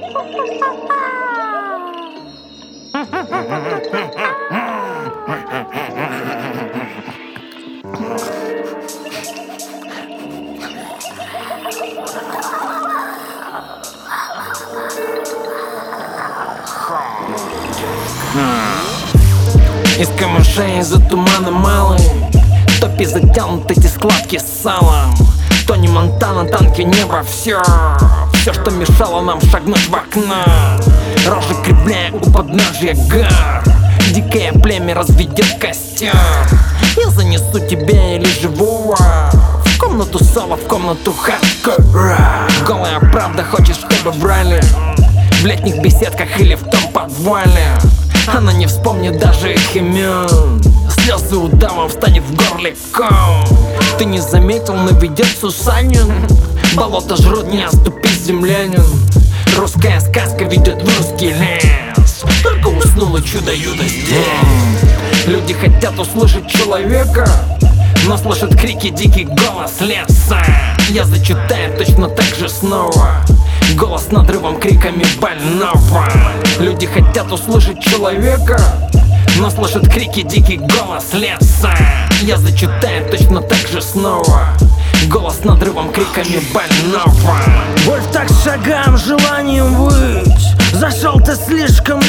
Из камышей, из-за тумана малый, топи затянут эти складки с салом. Тони Монтана, танки, небо, все, что мешало нам шагнуть в окно. Рожи кривляя у подножья гор, дикое племя разведет костер. Я занесу тебя или живого в комнату соло, в комнату хардкора. Голая правда, хочешь, чтобы брали в летних беседках или в том подвале. Она не вспомнит даже их имен, слезы удавом встанет в горле ком. Ты не заметил, но ведет Сусанин. Болото жрут, не оступись, землянин. Русская сказка ведет в русский лес, только уснуло чудо-юдо здесь. Люди хотят услышать человека, но слышат крики, дикий голос леса. Я зачитаю точно так же снова, голос надрывом, криками больного. Люди хотят услышать человека, но слышат крики, дикий голос леса. Я зачитаю точно так же снова, голос надрывом, криками больного. Боль в такт шагам, желанием выть. Зашел ты слишком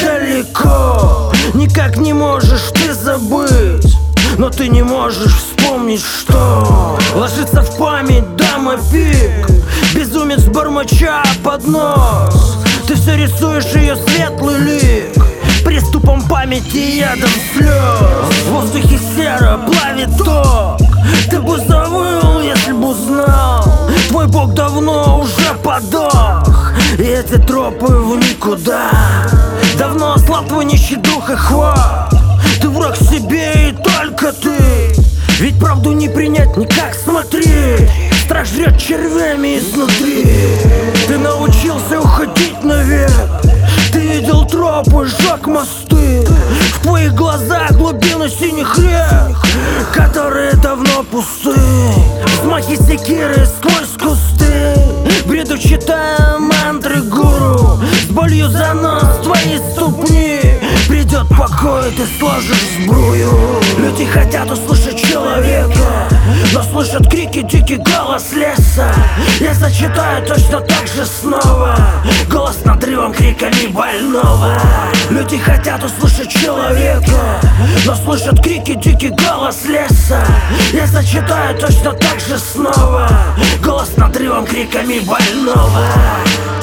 далеко, никак не можешь ты забыть, но ты не можешь вспомнить, что ложится в память дама пик, безумец бормоча под нос. Ты все рисуешь ее светлый лик приступом памяти, ядом слез. В воздухе серо плавит ток. Ты бы завыл, если бы узнал, твой бог давно уже подох, и эти тропы в никуда. Давно ослаб твой нищий дух и хват. Ты враг себе и только ты, ведь правду не принять никак, смотри. Страх жрет червями изнутри. Ты научился уходить наверх, ты видел тропы, сжег мосты. В твоих глазах глубины синих рек, которые давно пусты. Взмахи секиры сквозь кусты, бреду читая мантры гуру. С болью за нос твои ступни, придет покой, ты сложишь сбрую. Люди хотят услышать человека, но слышат крики, дикий голос леса. Я зачитаю точно так же снова, голос надрывом, криками больного. Люди хотят услышать человека, но слышат крики, дикий голос леса. Я зачитаю точно так же снова, голос надрывом, криками больного.